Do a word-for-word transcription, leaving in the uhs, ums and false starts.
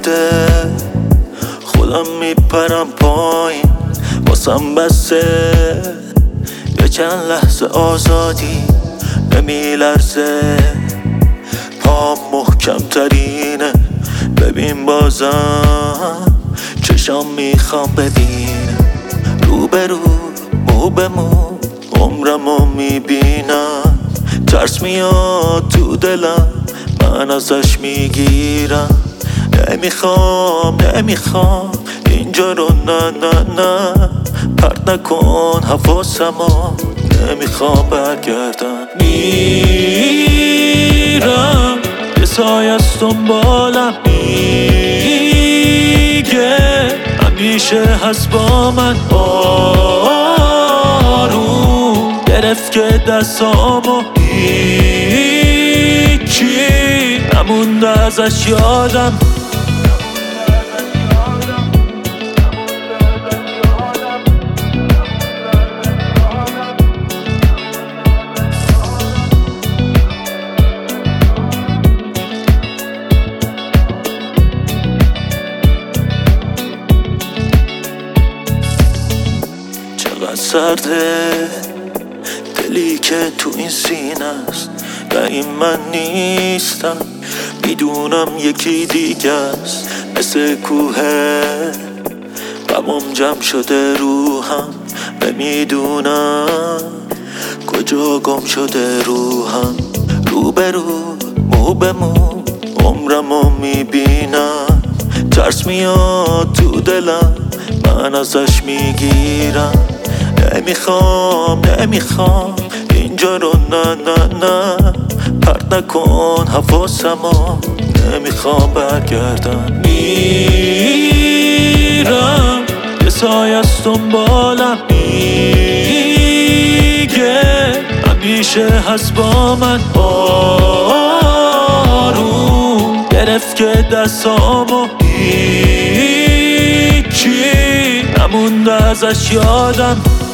کرده خودم میپرم پایین واسم بسه یه چند لحظه آزادی نمیلرزه پام محکم ترینه ببین بازم چشام میخوام ببینم رو به رو مو به مو عمرمو میبینم ترس میاد تو دلم من ازش میگیرم نمیخوام نمیخوام اینجا رو نه نه نه پرت نکن حواسمو نمیخوام برگردم میرم یه سایه از دنبالم میگه همیشه هست با من آروم گرفت که دستامو هیچی نمونده ازش یادم چقدر سرده دلی که تو این سینه است و این من نیستم میدونم یکی دیگه است مثل کوهه غمم جمع شده روحم نمیدونم کجا گم شده روحم رو به رو مو به مو عمرمو میبینم ترس میاد تو دلم من ازش میگیرم نمیخوام نمیخوام اینجا رو نه نه نه پرت نکن حواسمو نمیخوام برگردم میرم یه سایه از دنبالم میگه همیشه هست با من آروم گرفت که دستامو هیچی نمونده ازش یادم